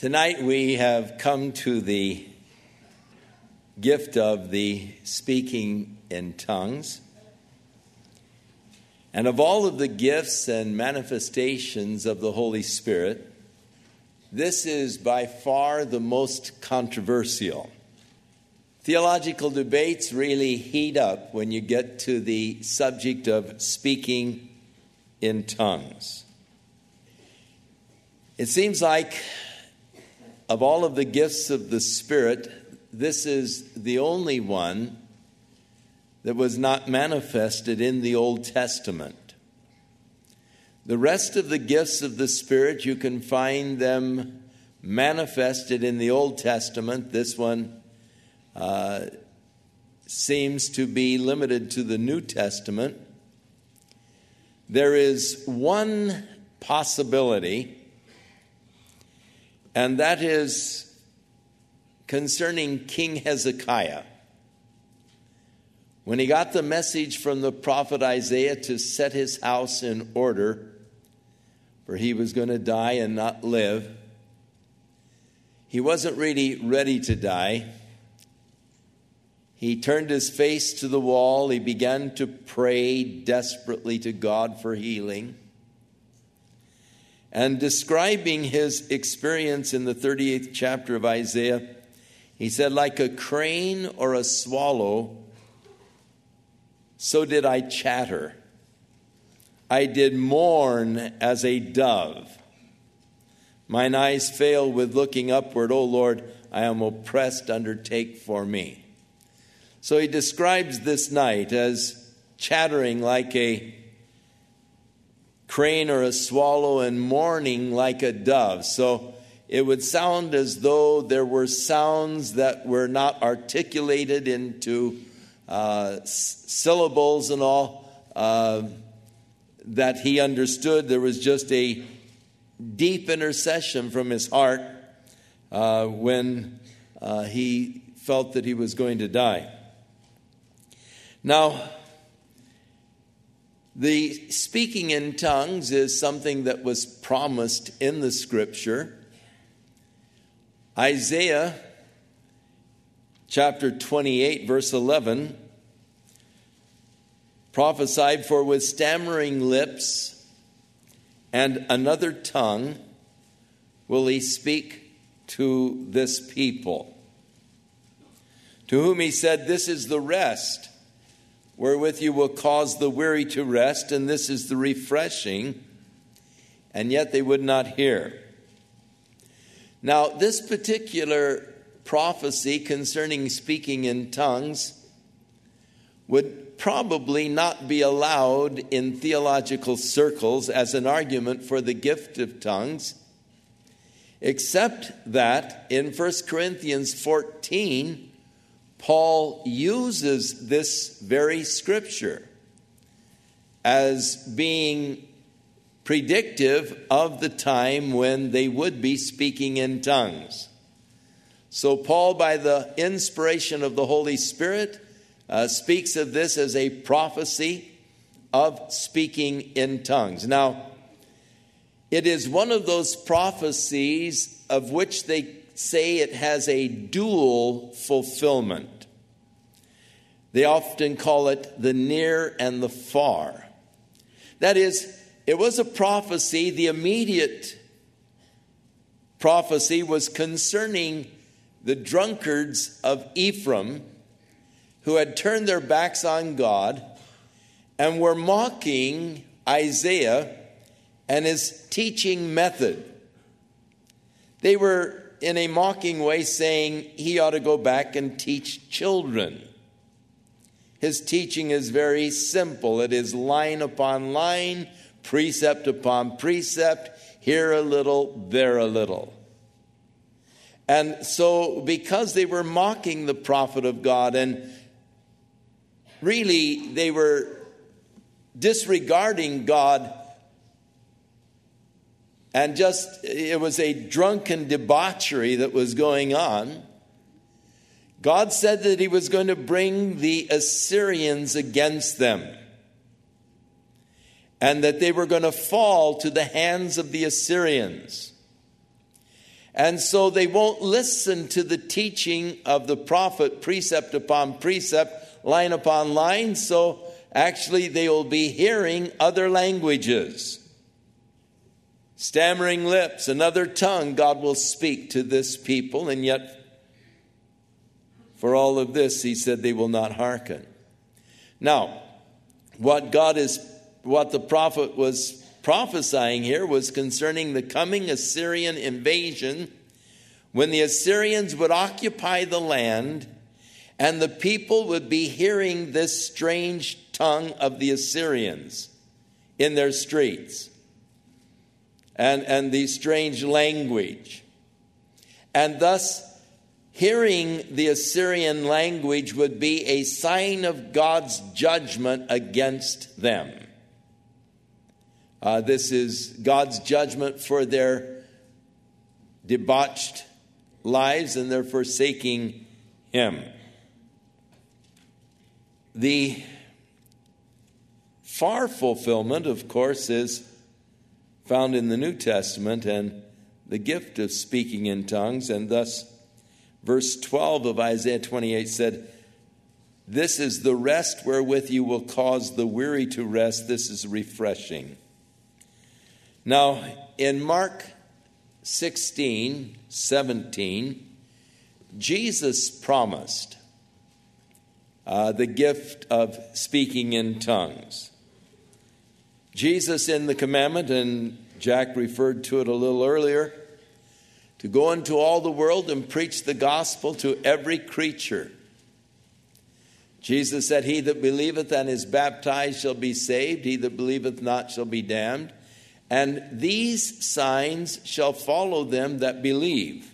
Tonight we have come to the gift of the speaking in tongues. And of all of the gifts and manifestations of the Holy Spirit, this is by far the most controversial. Theological debates really heat up when you get to the subject of speaking in tongues. It seems like of all of the gifts of the Spirit, this is the only one that was not manifested in the Old Testament. The rest of the gifts of the Spirit, you can find them manifested in the Old Testament. This one seems to be limited to the New Testament. There is one possibility, and that is concerning King Hezekiah. When he got the message from the prophet Isaiah to set his house in order, for he was going to die and not live, he wasn't really ready to die. He turned his face to the wall. He began to pray desperately to God for healing. And describing his experience in the 38th chapter of Isaiah, he said, like a crane or a swallow, so did I chatter. I did mourn as a dove. Mine eyes fail with looking upward. O Lord, I am oppressed, undertake for me. So he describes this night as chattering like a crane or a swallow and mourning like a dove. So it would sound as though there were sounds that were not articulated into syllables and all that he understood. There was just a deep intercession from his heart when he felt that he was going to die. Now, the speaking in tongues is something that was promised in the Scripture. Isaiah chapter 28, verse 11, prophesied, for with stammering lips and another tongue will he speak to this people, to whom he said, this is the rest wherewith you will cause the weary to rest, and this is the refreshing, and yet they would not hear. Now, this particular prophecy concerning speaking in tongues would probably not be allowed in theological circles as an argument for the gift of tongues, except that in 1 Corinthians 14, Paul uses this very scripture as being predictive of the time when they would be speaking in tongues. So Paul, by the inspiration of the Holy Spirit, speaks of this as a prophecy of speaking in tongues. Now, it is one of those prophecies of which they say it has a dual fulfillment. They often call it the near and the far. That is, it was a prophecy. The immediate prophecy was concerning the drunkards of Ephraim who had turned their backs on God and were mocking Isaiah and his teaching method. They were in a mocking way saying he ought to go back and teach children. His teaching is very simple. It is line upon line, precept upon precept, here a little, there a little. And so because they were mocking the prophet of God, and really they were disregarding God, and just it was a drunken debauchery that was going on, God said that he was going to bring the Assyrians against them, and that they were going to fall to the hands of the Assyrians. And so they won't listen to the teaching of the prophet, precept upon precept, line upon line. So actually they will be hearing other languages. Stammering lips, another tongue God will speak to this people. And yet for all of this, he said they will not hearken. Now, what the prophet was prophesying here was concerning the coming Assyrian invasion, when the Assyrians would occupy the land and the people would be hearing this strange tongue of the Assyrians in their streets and the strange language. And thus, hearing the Assyrian language would be a sign of God's judgment against them. This is God's judgment for their debauched lives and their forsaking Him. The far fulfillment, of course, is found in the New Testament and the gift of speaking in tongues. And thus, verse 12 of Isaiah 28 said, "This is the rest wherewith you will cause the weary to rest. This is refreshing." Now, in Mark 16:17, Jesus promised the gift of speaking in tongues. Jesus in the commandment, and Jack referred to it a little earlier, to go into all the world and preach the gospel to every creature. Jesus said, "He that believeth and is baptized shall be saved. He that believeth not shall be damned. And these signs shall follow them that believe.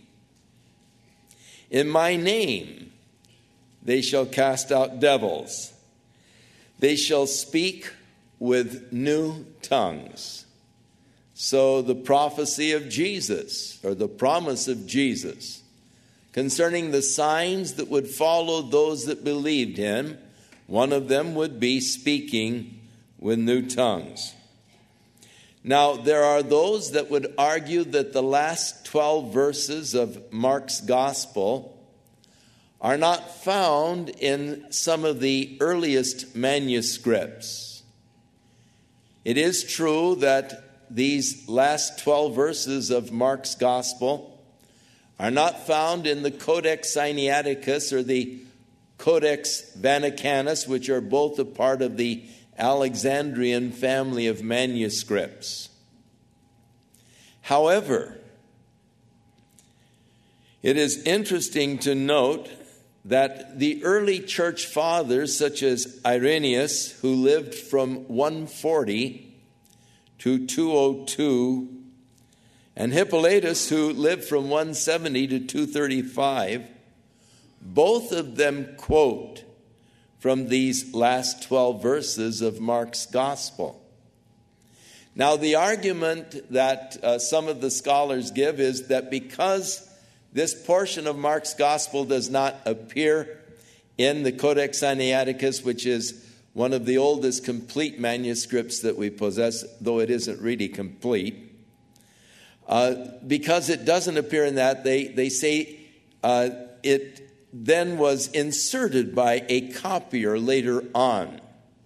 In my name they shall cast out devils. They shall speak with new tongues." So the prophecy of Jesus, or the promise of Jesus, concerning the signs that would follow those that believed him, one of them would be speaking with new tongues. Now, there are those that would argue that the last 12 verses of Mark's gospel are not found in some of the earliest manuscripts. It is true that these last 12 verses of Mark's gospel are not found in the Codex Sinaiticus or the Codex Vaticanus, which are both a part of the Alexandrian family of manuscripts. However, it is interesting to note that the early church fathers, such as Irenaeus, who lived from 140 to 202, and Hippolytus, who lived from 170 to 235, both of them quote from these last 12 verses of Mark's gospel. Now, the argument that some of the scholars give is that because this portion of Mark's gospel does not appear in the Codex Sinaiticus, which is one of the oldest complete manuscripts that we possess, though it isn't really complete, because it doesn't appear in that, they say it then was inserted by a copier later on.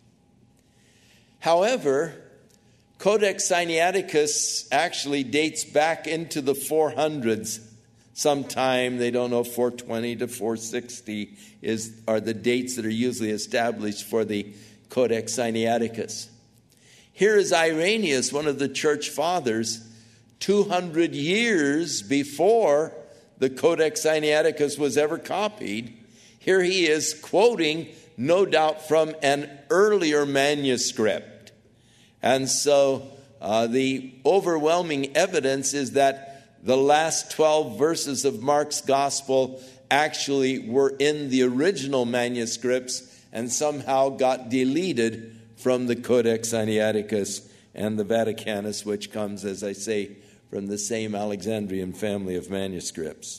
However, Codex Sinaiticus actually dates back into the 400s sometime. They don't know, 420 to 460 are the dates that are usually established for the Codex Sinaiticus. Here is Irenaeus, one of the church fathers, 200 years before the Codex Sinaiticus was ever copied. Here he is quoting, no doubt, from an earlier manuscript. And so the overwhelming evidence is that the last 12 verses of Mark's gospel actually were in the original manuscripts and somehow got deleted from the Codex Sinaiticus and the Vaticanus, which comes, as I say, from the same Alexandrian family of manuscripts.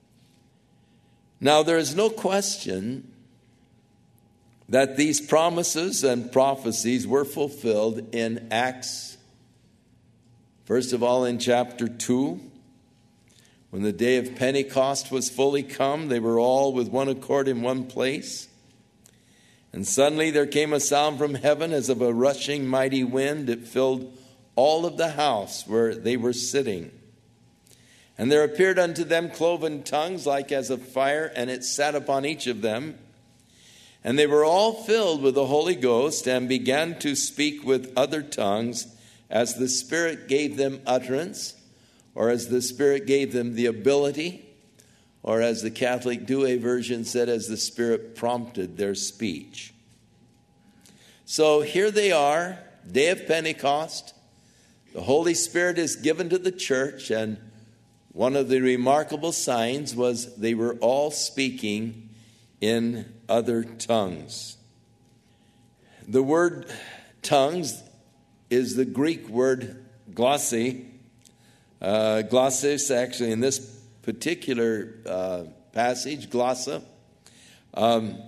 Now, there is no question that these promises and prophecies were fulfilled in Acts. First of all, in chapter 2, When the day of Pentecost was fully come, they were all with one accord in one place. And suddenly there came a sound from heaven as of a rushing mighty wind. It filled all of the house where they were sitting. And there appeared unto them cloven tongues like as of fire, and it sat upon each of them. And they were all filled with the Holy Ghost, and began to speak with other tongues as the Spirit gave them utterance, or as the Spirit gave them the ability, or as the Catholic Douay version said, as the Spirit prompted their speech. So here they are, day of Pentecost. The Holy Spirit is given to the church, and one of the remarkable signs was they were all speaking in other tongues. The word tongues is the Greek word glossi. Glossis, actually, in this particular passage, glossa. And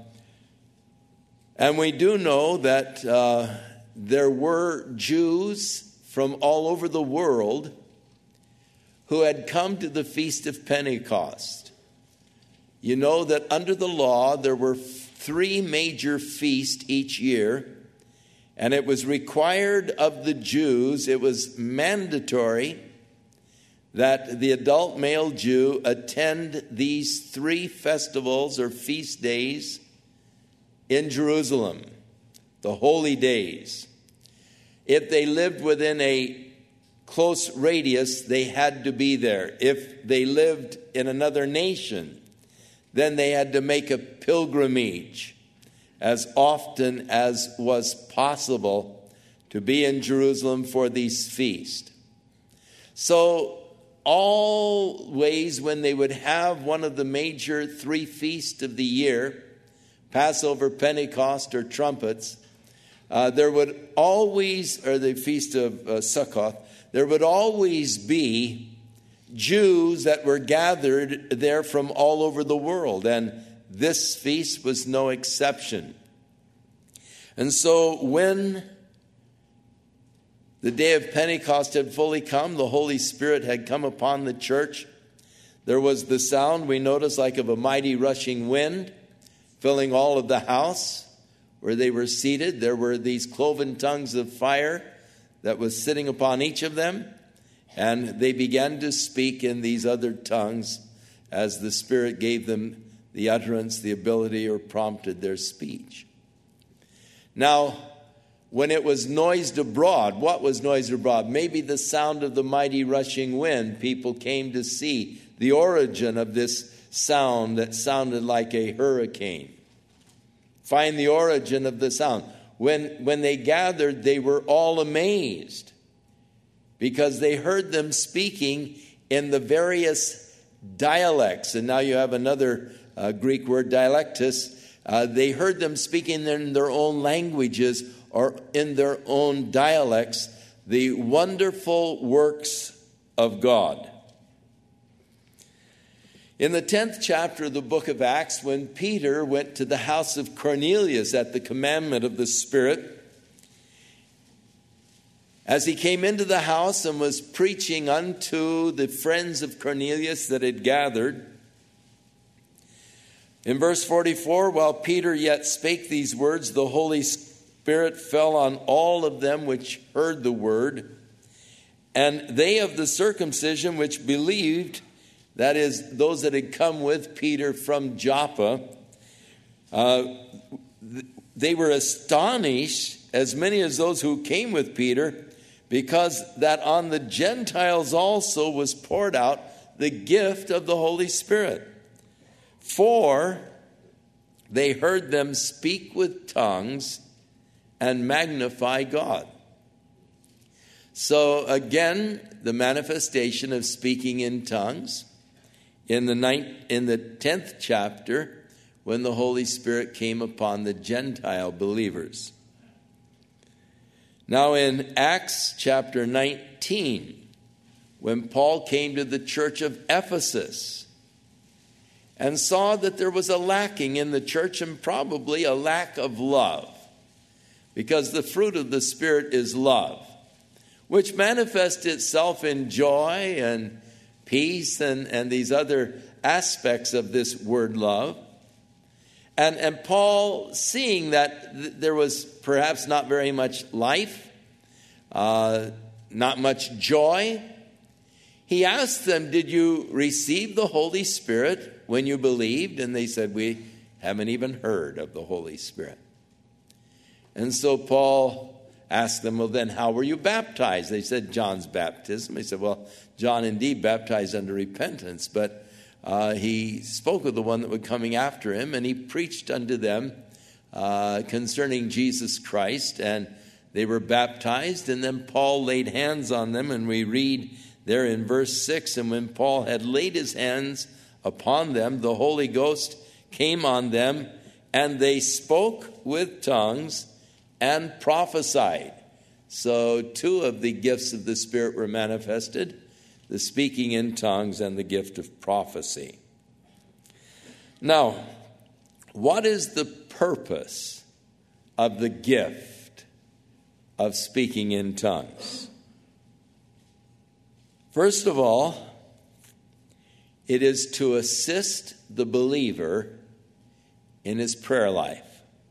we do know that there were Jews from all over the world who had come to the Feast of Pentecost. You know that under the law, there were 3 major feasts each year, and it was required of the Jews, it was mandatory that the adult male Jew attend these 3 festivals or feast days in Jerusalem, the holy days. If they lived within a close radius, they had to be there. If they lived in another nation, then they had to make a pilgrimage as often as was possible to be in Jerusalem for these feasts. So always when they would have one of the major 3 feasts of the year, Passover, Pentecost, or trumpets, there would always, or the Feast of Sukkot, there would always be Jews that were gathered there from all over the world, and this feast was no exception. And so when the day of Pentecost had fully come, the Holy Spirit had come upon the church. There was the sound, we notice, like of a mighty rushing wind, filling all of the house where they were seated. There were these cloven tongues of fire that was sitting upon each of them, and they began to speak in these other tongues as the Spirit gave them the utterance, the ability, or prompted their speech. Now, when it was noised abroad, what was noised abroad? Maybe the sound of the mighty rushing wind. People came to see the origin of this sound that sounded like a hurricane. Find the origin of the sound. When they gathered, they were all amazed because they heard them speaking in the various dialects. And now you have another Greek word, dialectus. They heard them speaking in their own languages or in their own dialects, the wonderful works of God. In the 10th chapter of the book of Acts, when Peter went to the house of Cornelius at the commandment of the Spirit, as he came into the house and was preaching unto the friends of Cornelius that had gathered, in verse 44, while Peter yet spake these words, the Holy Spirit fell on all of them which heard the word, and they of the circumcision which believed, that is, those that had come with Peter from Joppa, they were astonished, as many as those who came with Peter, because that on the Gentiles also was poured out the gift of the Holy Spirit. For they heard them speak with tongues and magnify God. So again, the manifestation of speaking in tongues in the 10th chapter, when the Holy Spirit came upon the Gentile believers. Now in Acts chapter 19, when Paul came to the church of Ephesus and saw that there was a lacking in the church, and probably a lack of love, because the fruit of the Spirit is love, which manifests itself in joy and peace, and these other aspects of this word love. And Paul, seeing that there was perhaps not very much life, not much joy, he asked them, did you receive the Holy Spirit when you believed? And they said, we haven't even heard of the Holy Spirit. And so Paul asked them, well, then how were you baptized? They said, John's baptism. He said, well, John indeed baptized unto repentance, but he spoke of the one that was coming after him, and he preached unto them concerning Jesus Christ, and they were baptized. And then Paul laid hands on them, and we read there in verse 6, and when Paul had laid his hands upon them, the Holy Ghost came on them, and they spoke with tongues and prophesied. So 2 of the gifts of the Spirit were manifested, the speaking in tongues and the gift of prophecy. Now, what is the purpose of the gift of speaking in tongues? First of all, it is to assist the believer in his prayer life.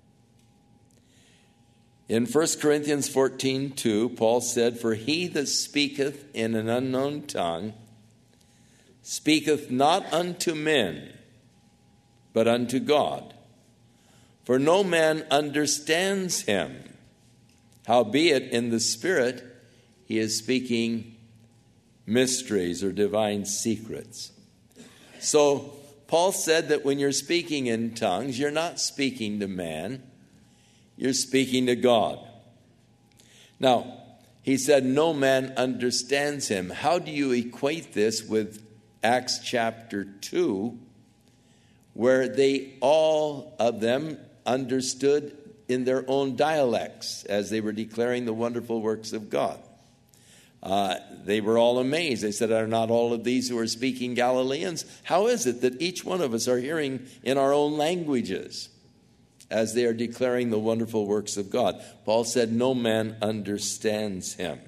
In 1 Corinthians 14:2, Paul said, for he that speaketh in an unknown tongue speaketh not unto men, but unto God. For no man understands him. Howbeit in the Spirit he is speaking mysteries or divine secrets. So Paul said that when you're speaking in tongues, you're not speaking to man, you're speaking to God. Now, he said no man understands him. How do you equate this with Acts chapter 2, where they all of them understood in their own dialects as they were declaring the wonderful works of God? They were all amazed. They said, are not all of these who are speaking Galileans? How is it that each one of us are hearing in our own languages as they are declaring the wonderful works of God? Paul said, no man understands him.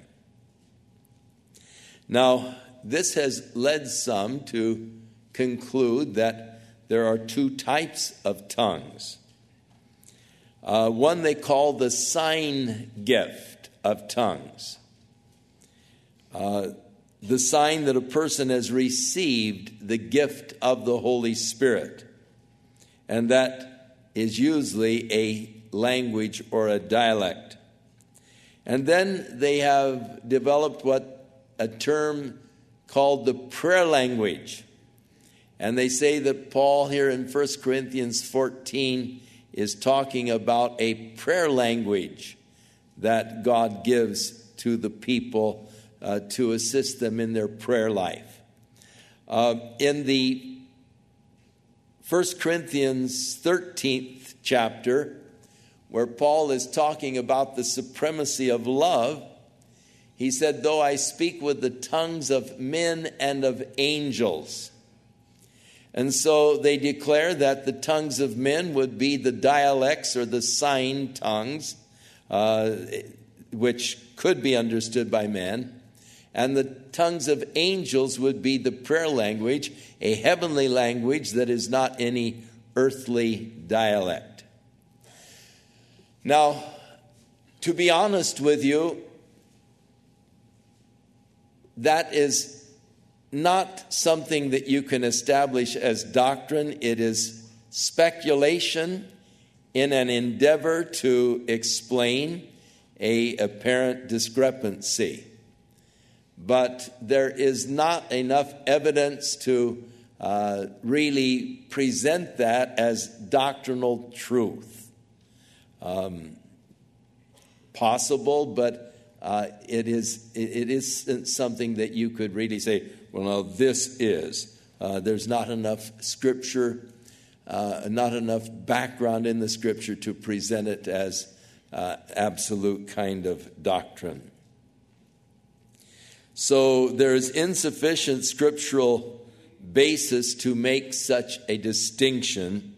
Now, this has led some to conclude that there are 2 types of tongues. One they call the sign gift of tongues. The sign that a person has received the gift of the Holy Spirit. And that is usually a language or a dialect. And then they have developed a term called the prayer language. And they say that Paul here in 1 Corinthians 14 is talking about a prayer language that God gives to the people to assist them in their prayer life. In the 1 Corinthians 13th chapter, where Paul is talking about the supremacy of love, he said, though I speak with the tongues of men and of angels. And so they declare that the tongues of men would be the dialects or the sign tongues, which could be understood by men. And the tongues of angels would be the prayer language, a heavenly language that is not any earthly dialect. Now, to be honest with you, that is not something that you can establish as doctrine. It is speculation in an endeavor to explain an apparent discrepancy. But there is not enough evidence to really present that as doctrinal truth. Possible, but it isn't something that you could really say, well, no, this is. There's not enough scripture, not enough background in the scripture to present it as absolute kind of doctrine. So there is insufficient scriptural basis to make such a distinction.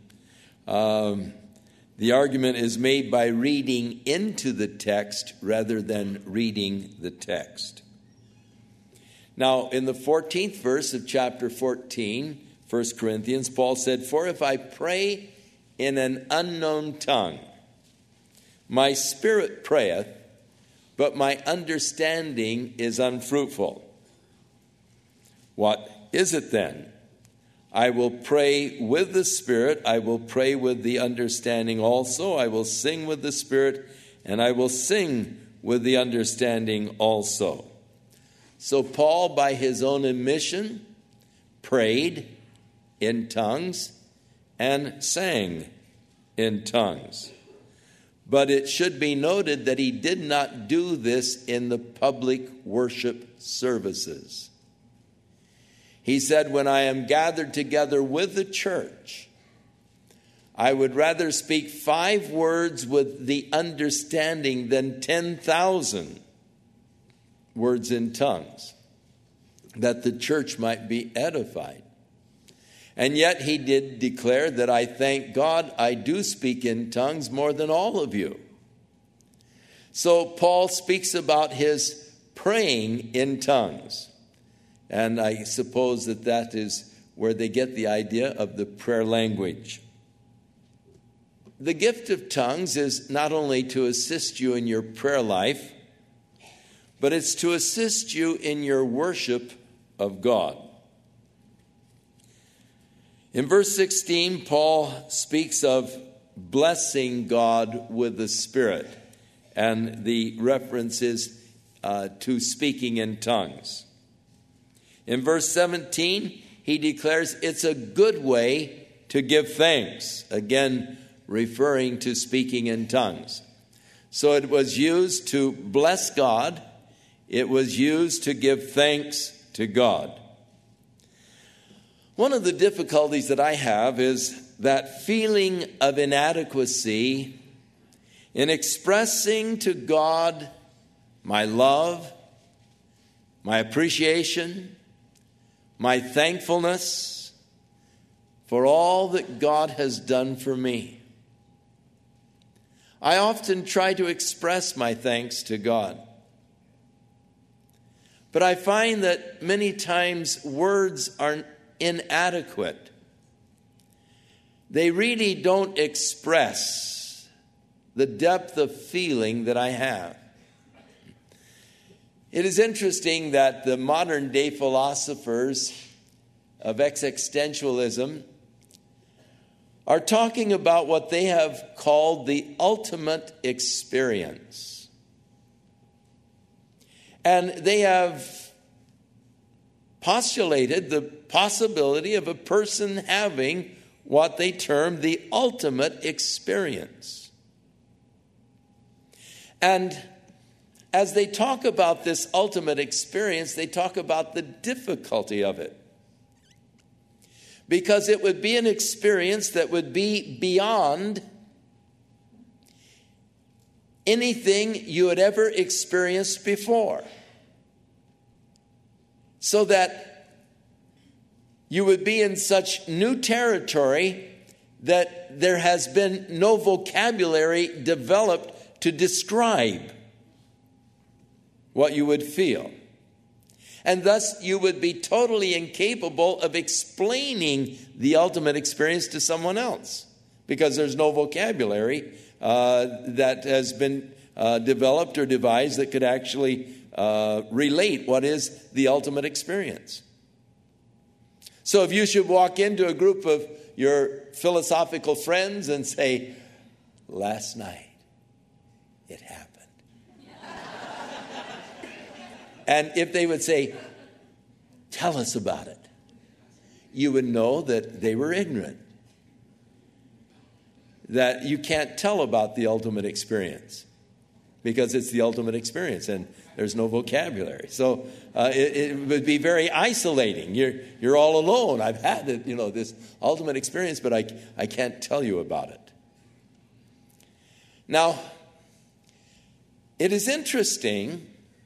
The argument is made by reading into the text rather than reading the text. Now, in the 14th verse of chapter 14, 1 Corinthians, Paul said, "For if I pray in an unknown tongue, my spirit prayeth, but my understanding is unfruitful. What is it then? I will pray with the Spirit, I will pray with the understanding also. I will sing with the Spirit, and I will sing with the understanding also." So Paul, by his own admission, prayed in tongues and sang in tongues. But it should be noted that he did not do this in the public worship services. He said, "When I am gathered together with the church, I would rather speak 5 words with the understanding than 10,000 words in tongues, that the church might be edified." And yet he did declare that, "I thank God I do speak in tongues more than all of you." So Paul speaks about his praying in tongues. And I suppose that is where they get the idea of the prayer language. The gift of tongues is not only to assist you in your prayer life, but it's to assist you in your worship of God. In verse 16, Paul speaks of blessing God with the Spirit, and the reference is to speaking in tongues. In verse 17, he declares it's a good way to give thanks, again referring to speaking in tongues. So it was used to bless God. It was used to give thanks to God. One of the difficulties that I have is that feeling of inadequacy in expressing to God my love, my appreciation, my thankfulness for all that God has done for me. I often try to express my thanks to God. But I find that many times words are inadequate. They really don't express the depth of feeling that I have. It is interesting that the modern day philosophers of existentialism are talking about what they have called the ultimate experience. And they have postulated the possibility of a person having what they term the ultimate experience. And as they talk about this ultimate experience, they talk about the difficulty of it. Because it would be an experience that would be beyond anything you had ever experienced before. So that you would be in such new territory that there has been no vocabulary developed to describe what you would feel. And thus you would be totally incapable of explaining the ultimate experience to someone else, because there's no vocabulary that has been developed or devised that could actually relate what is the ultimate experience. So if you should walk into a group of your philosophical friends and say, "Last night it happened." And if they would say, "Tell us about it," you would know that they were ignorant. That you can't tell about the ultimate experience because it's the ultimate experience and there's no vocabulary. So it would be very isolating. You're all alone. I've had it, this ultimate experience, but I can't tell you about it. Now, it is interesting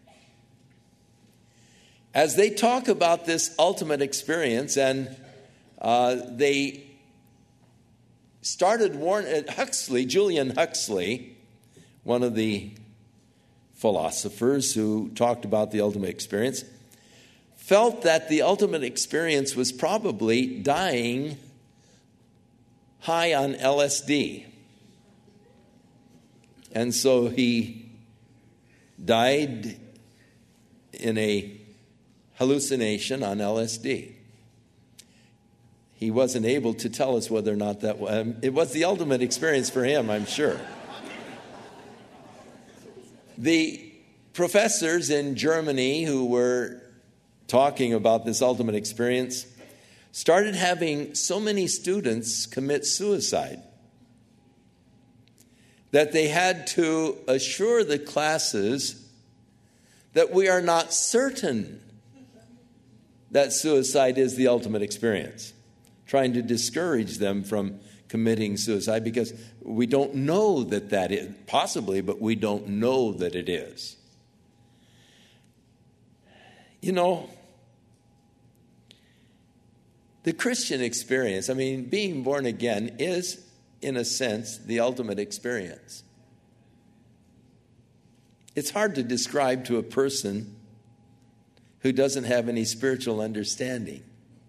as they talk about this ultimate experience, and they started warning Julian Huxley, one of the philosophers who talked about the ultimate experience, felt that the ultimate experience was probably dying high on LSD. And so he died in a hallucination on LSD. He wasn't able to tell us whether or not that was. It was the ultimate experience for him, I'm sure. The professors in Germany who were talking about this ultimate experience started having so many students commit suicide that they had to assure the classes that we are not certain that suicide is the ultimate experience, trying to discourage them from committing suicide because we don't know that is, possibly, but we don't know that it is. You know, the Christian experience, being born again is, in a sense, the ultimate experience. It's hard to describe to a person who doesn't have any spiritual understanding.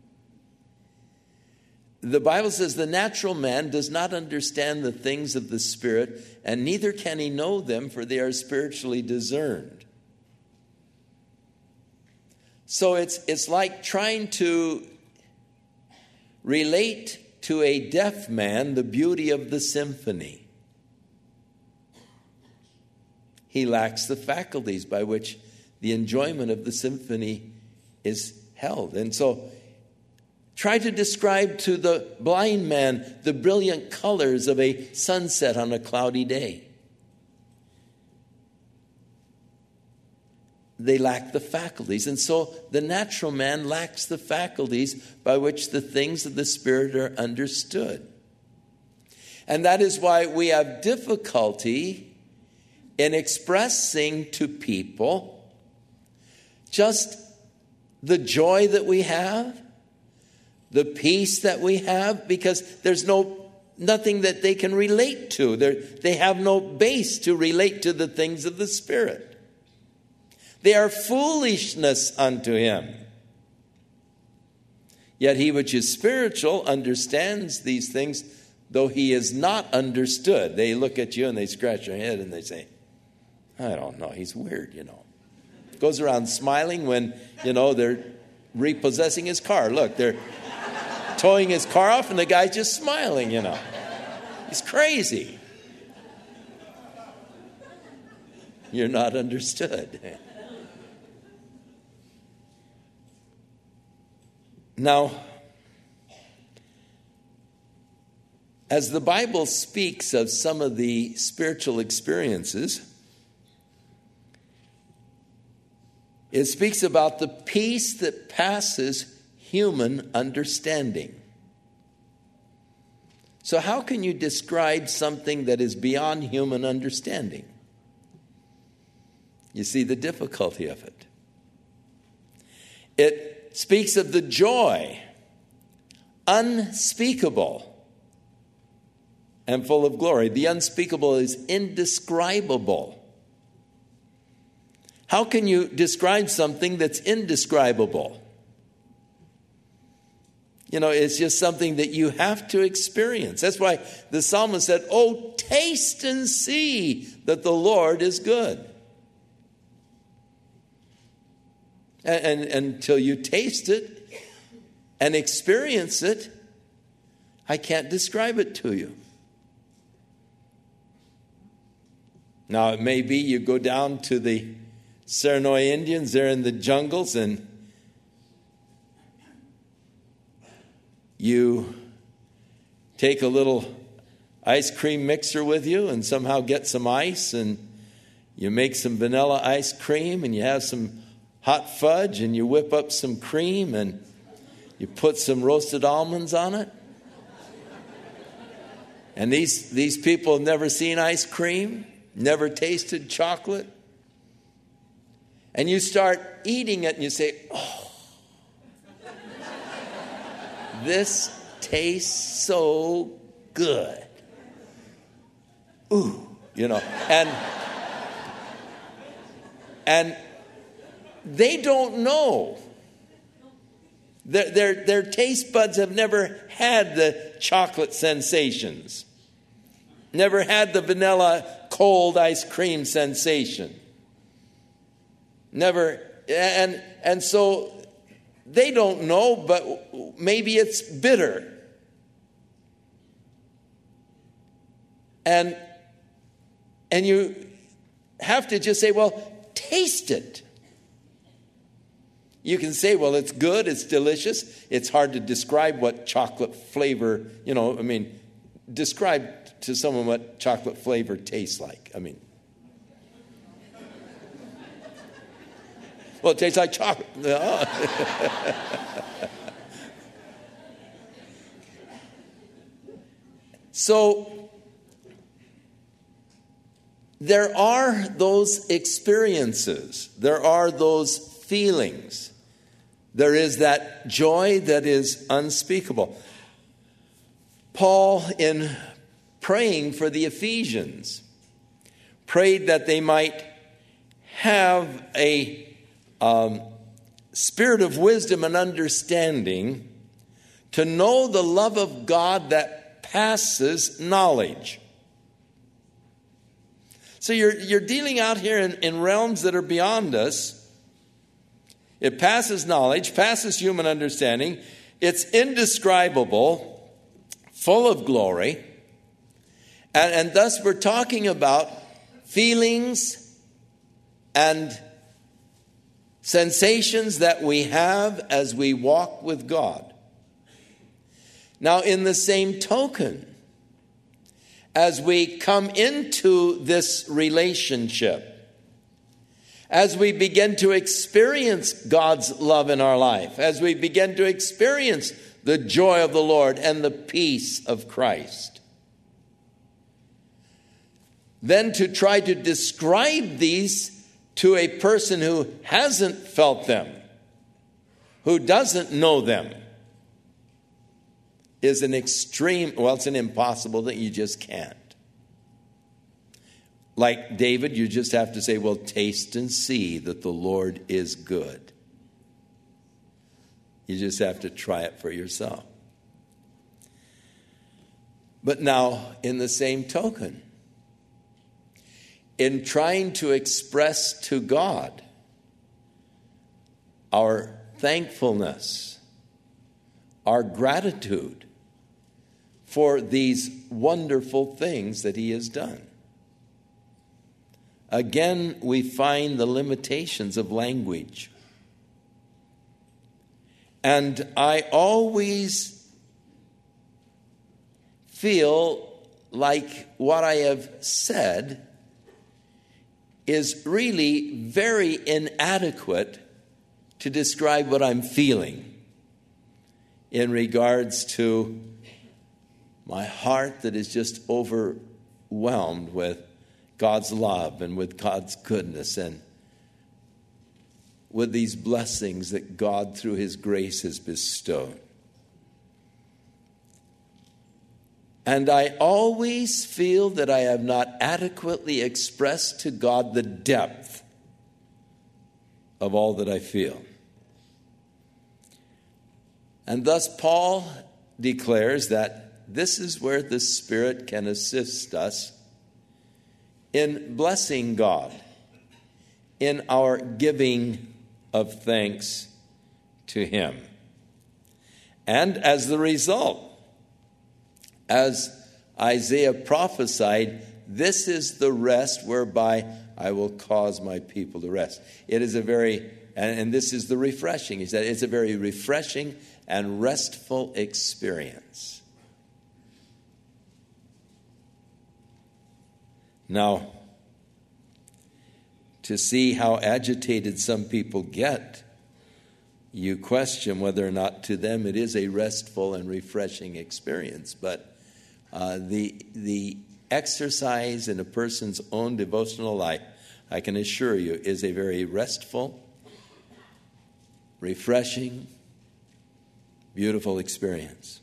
The Bible says the natural man does not understand the things of the Spirit, and neither can he know them, for they are spiritually discerned. So it's like trying to relate to a deaf man the beauty of the symphony. He lacks the faculties by which the enjoyment of the symphony is held. And so try to describe to the blind man the brilliant colors of a sunset on a cloudy day. They lack the faculties. And so the natural man lacks the faculties by which the things of the Spirit are understood. And that is why we have difficulty in expressing to people just the joy that we have, the peace that we have, because there's nothing that they can relate to. They have no base to relate to the things of the Spirit. They are foolishness unto him. Yet he which is spiritual understands these things, though he is not understood. They look at you and they scratch their head and they say, I don't know, he's weird, Goes around smiling when, they're repossessing his car. Look, they're towing his car off and the guy's just smiling, He's crazy. You're not understood. Now, as the Bible speaks of some of the spiritual experiences, it speaks about the peace that passes human understanding. So how can you describe something that is beyond human understanding? You see the difficulty of it. It speaks of the joy, unspeakable and full of glory. The unspeakable is indescribable. How can you describe something that's indescribable? It's just something that you have to experience. That's why the psalmist said, "Oh, taste and see that the Lord is good." And until you taste it and experience it, I can't describe it to you. Now, it may be you go down to the Serenoy Indians, they're in the jungles, and you take a little ice cream mixer with you and somehow get some ice, and you make some vanilla ice cream, and you have some hot fudge, and you whip up some cream, and you put some roasted almonds on it. And these people have never seen ice cream, never tasted chocolate. And you start eating it, and you say, "Oh, this tastes so good." Ooh, and they don't know Their taste buds have never had the chocolate sensations, never had the vanilla cold ice cream sensation. Never, and so they don't know, but maybe it's bitter. And you have to just say, well, taste it. You can say, well, it's good, it's delicious. It's hard to describe what chocolate flavor, describe to someone what chocolate flavor tastes like. Well, it tastes like chocolate. So, there are those experiences. There are those feelings. There is that joy that is unspeakable. Paul, in praying for the Ephesians, prayed that they might have a spirit of wisdom and understanding to know the love of God that passes knowledge. So you're dealing out here in realms that are beyond us. It passes knowledge, passes human understanding. It's indescribable, full of glory. And thus we're talking about feelings and sensations that we have as we walk with God. Now, in the same token, as we come into this relationship, as we begin to experience God's love in our life, as we begin to experience the joy of the Lord and the peace of Christ, then to try to describe these to a person who hasn't felt them, who doesn't know them, is it's an impossible thing. You just can't. Like David, you just have to say, well, taste and see that the Lord is good. You just have to try it for yourself. But now, in the same token, in trying to express to God our thankfulness, our gratitude for these wonderful things that He has done. Again, we find the limitations of language. And I always feel like what I have said is really very inadequate to describe what I'm feeling in regards to my heart that is just overwhelmed with God's love and with God's goodness and with these blessings that God through His grace has bestowed. And I always feel that I have not adequately expressed to God the depth of all that I feel. And thus Paul declares that this is where the Spirit can assist us in blessing God, in our giving of thanks to Him. And as the result, as Isaiah prophesied, this is the rest whereby I will cause my people to rest. It is and this is the refreshing. He said it's a very refreshing and restful experience. Now, to see how agitated some people get, you question whether or not to them it is a restful and refreshing experience. But the exercise in a person's own devotional life, I can assure you, is a very restful, refreshing, beautiful experience.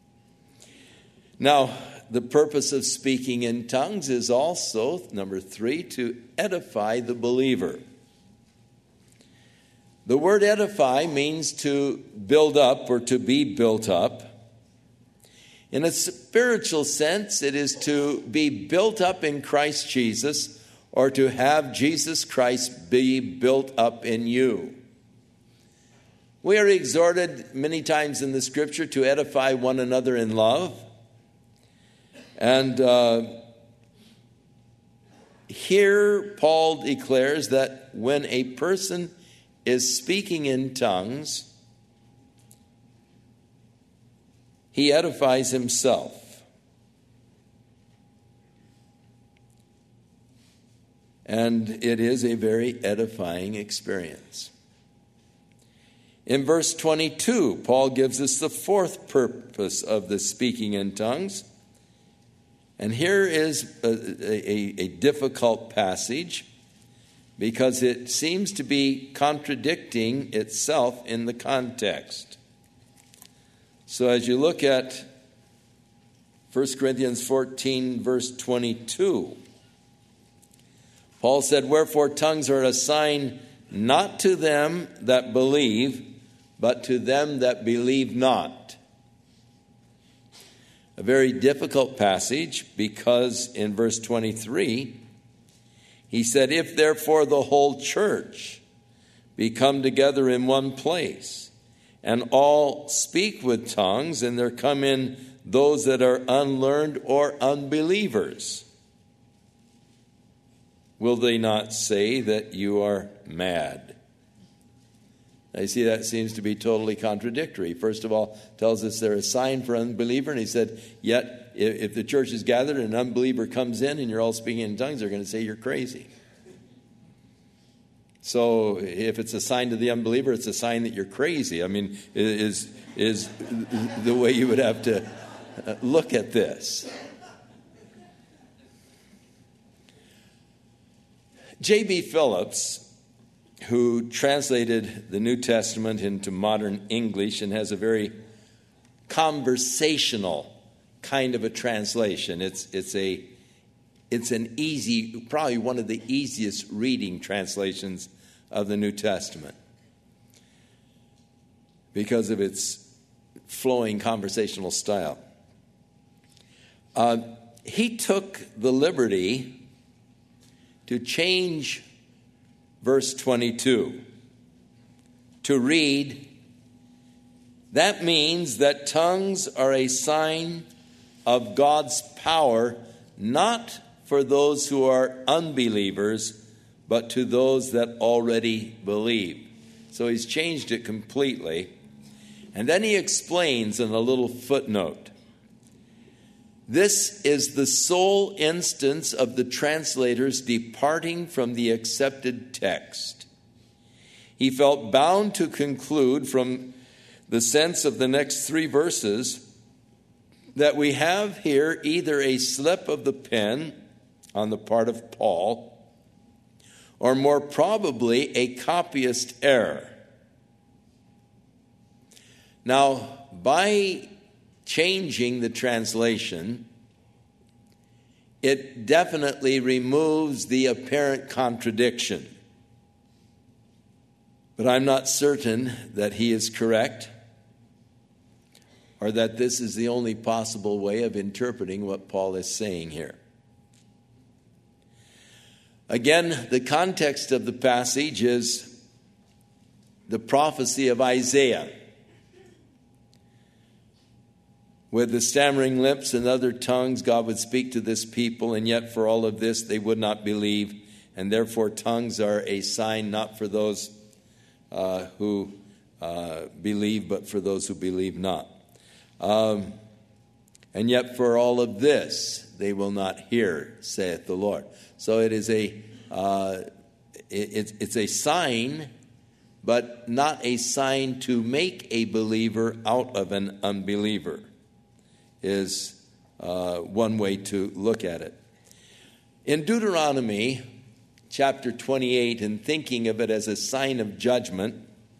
Now, the purpose of speaking in tongues is also, number 3, to edify the believer. The word edify means to build up or to be built up. In a spiritual sense, it is to be built up in Christ Jesus, or to have Jesus Christ be built up in you. We are exhorted many times in the Scripture to edify one another in love. And here Paul declares that when a person is speaking in tongues, he edifies himself. And it is a very edifying experience. In verse 22, Paul gives us the fourth purpose of the speaking in tongues. And here is a difficult passage because it seems to be contradicting itself in the context. So as you look at 1 Corinthians 14, verse 22, Paul said, "Wherefore tongues are a sign not to them that believe, but to them that believe not." A very difficult passage because in verse 23, he said, "If therefore the whole church be come together in one place, and all speak with tongues, and there come in those that are unlearned or unbelievers, will they not say that you are mad?" I see that seems to be totally contradictory. First of all, tells us they're a sign for unbeliever, and he said, yet if the church is gathered and an unbeliever comes in and you're all speaking in tongues, they're going to say you're crazy. So if it's a sign to the unbeliever, it's a sign that you're crazy. I mean, is the way you would have to look at this. J.B. Phillips, who translated the New Testament into modern English and has a very conversational kind of a translation. It's an easy, probably one of the easiest reading translations of the New Testament because of its flowing conversational style. He took the liberty to change verse 22 to read, "That means that tongues are a sign of God's power, not for those who are unbelievers, but to those that already believe." So he's changed it completely. And then he explains in a little footnote, "This is the sole instance of the translators departing from the accepted text. He felt bound to conclude from the sense of the next three verses that we have here either a slip of the pen on the part of Paul, or more probably a copyist error." Now, by changing the translation, it definitely removes the apparent contradiction. But I'm not certain that he is correct or that this is the only possible way of interpreting what Paul is saying here. Again, the context of the passage is the prophecy of Isaiah. "With the stammering lips and other tongues, God would speak to this people, and yet for all of this they would not believe. And therefore tongues are a sign not for those who believe, but for those who believe not. And yet for all of this they will not hear, saith the Lord." So it is it's a sign, but not a sign to make a believer out of an unbeliever, is one way to look at it. In Deuteronomy chapter 28, and thinking of it as a sign of judgment,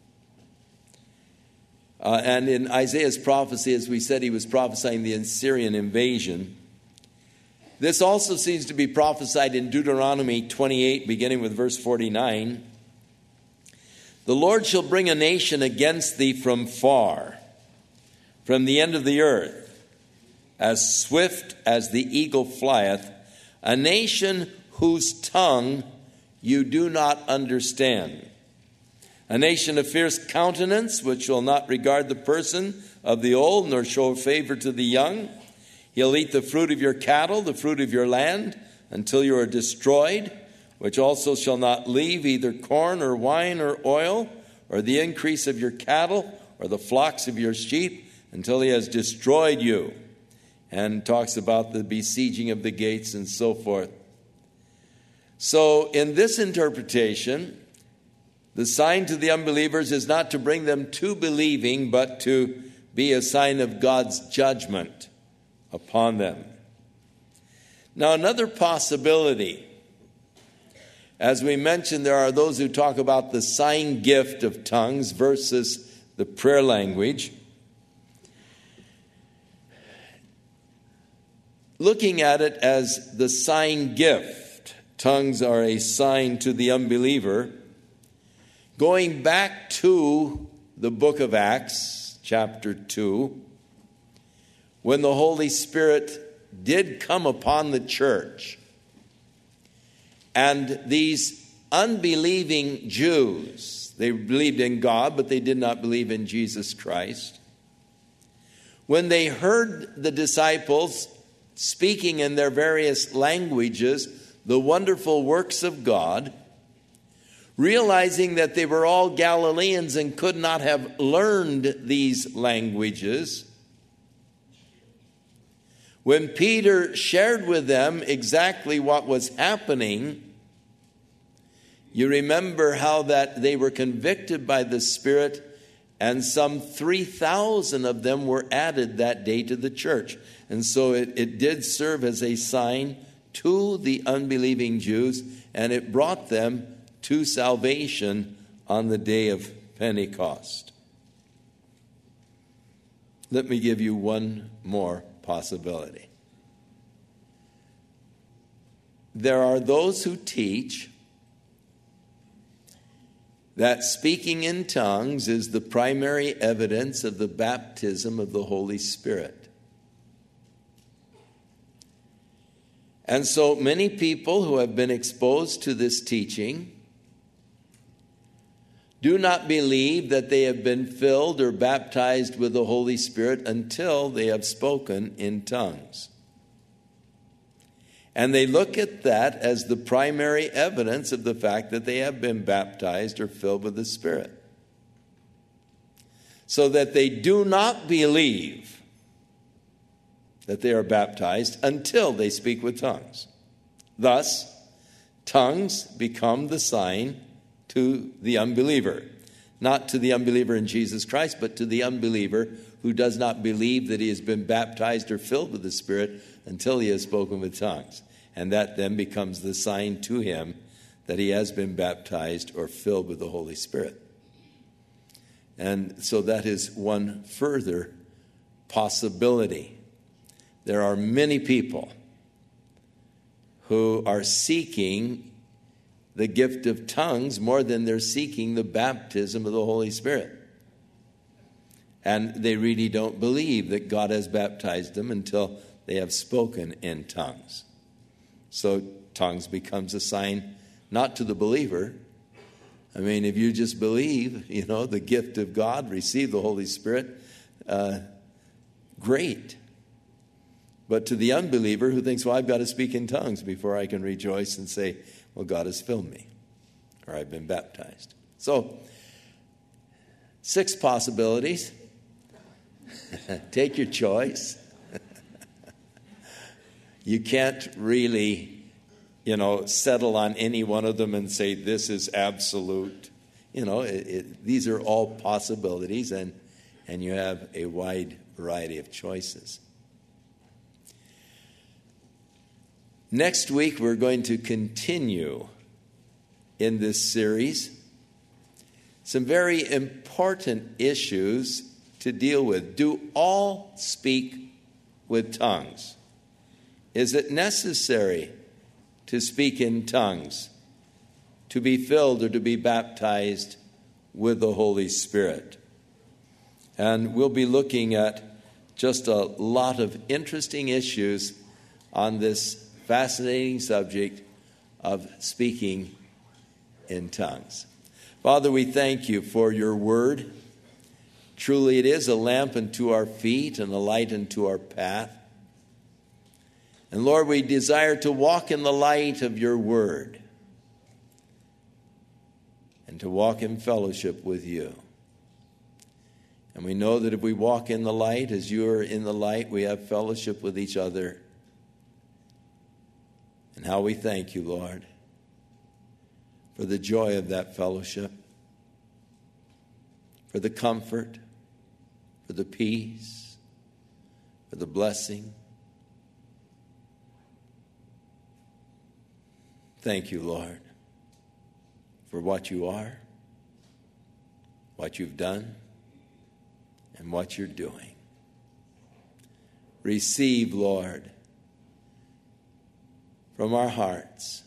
and in Isaiah's prophecy, as we said, he was prophesying the Assyrian invasion. This also seems to be prophesied in Deuteronomy 28, beginning with verse 49. The Lord shall bring a nation against thee from far, from the end of the earth, as swift as the eagle flieth, a nation whose tongue you do not understand. A nation of fierce countenance, which will not regard the person of the old, nor show favor to the young. He'll eat the fruit of your cattle, the fruit of your land, until you are destroyed, which also shall not leave either corn or wine or oil, or the increase of your cattle, or the flocks of your sheep, until he has destroyed you. And talks about the besieging of the gates and so forth. So in this interpretation, the sign to the unbelievers is not to bring them to believing, but to be a sign of God's judgment upon them. Now, another possibility, as we mentioned, there are those who talk about the sign gift of tongues versus the prayer language. Looking at it as the sign gift, tongues are a sign to the unbeliever. Going back to the book of Acts, chapter 2, when the Holy Spirit did come upon the church, and these unbelieving Jews, they believed in God, but they did not believe in Jesus Christ. When they heard the disciples speaking in their various languages the wonderful works of God, realizing that they were all Galileans and could not have learned these languages, when Peter shared with them exactly what was happening, you remember how that they were convicted by the Spirit, and some 3,000 of them were added that day to the church. And so it did serve as a sign to the unbelieving Jews, and it brought them to salvation on the day of Pentecost. Let me give you one more possibility. There are those who teach that speaking in tongues is the primary evidence of the baptism of the Holy Spirit. And so many people who have been exposed to this teaching do not believe that they have been filled or baptized with the Holy Spirit until they have spoken in tongues. And they look at that as the primary evidence of the fact that they have been baptized or filled with the Spirit. So that they do not believe that they are baptized until they speak with tongues. Thus, tongues become the sign to the unbeliever. Not to the unbeliever in Jesus Christ, but to the unbeliever who does not believe that he has been baptized or filled with the Spirit until he has spoken with tongues. And that then becomes the sign to him that he has been baptized or filled with the Holy Spirit. And so that is one further possibility. There are many people who are seeking the gift of tongues more than they're seeking the baptism of the Holy Spirit. And they really don't believe that God has baptized them until they have spoken in tongues. So tongues becomes a sign not to the believer. I mean, if you just believe, the gift of God, receive the Holy Spirit, great. But to the unbeliever who thinks, well, I've got to speak in tongues before I can rejoice and say, well, God has filled me, or I've been baptized. So, 6 possibilities. Take your choice. You can't really, settle on any one of them and say this is absolute. These are all possibilities, and you have a wide variety of choices. Next week, we're going to continue in this series some very important issues to deal with. Do all speak with tongues? Is it necessary to speak in tongues, to be filled or to be baptized with the Holy Spirit. And we'll be looking at just a lot of interesting issues on this fascinating subject of speaking in tongues. Father, we thank you for your word. Truly it is a lamp unto our feet and a light unto our path. And Lord, we desire to walk in the light of your word and to walk in fellowship with you. And we know that if we walk in the light as you are in the light, we have fellowship with each other. And how we thank you, Lord, for the joy of that fellowship, for the comfort, for the peace, for the blessing. Thank you, Lord, for what you are, what you've done, and what you're doing. Receive, Lord, from our hearts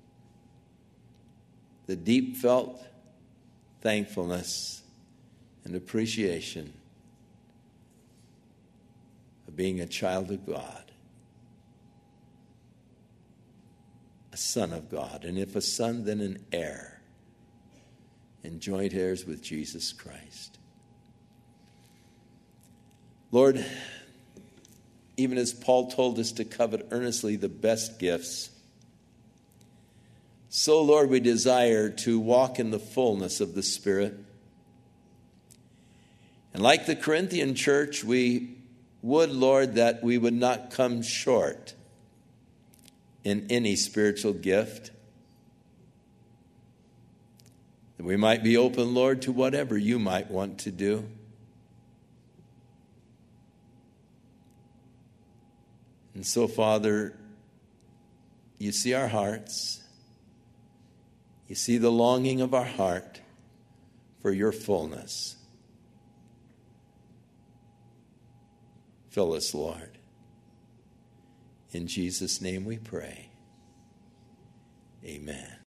the deep felt thankfulness and appreciation of being a child of God, a son of God, and if a son, then an heir, and joint heirs with Jesus Christ. Lord, even as Paul told us to covet earnestly the best gifts, so, Lord, we desire to walk in the fullness of the Spirit. And like the Corinthian church, we would, Lord, that we would not come short in any spiritual gift. That we might be open, Lord, to whatever you might want to do. And so, Father, you see our hearts. You see the longing of our heart for your fullness. Fill us, Lord. In Jesus' name we pray. Amen.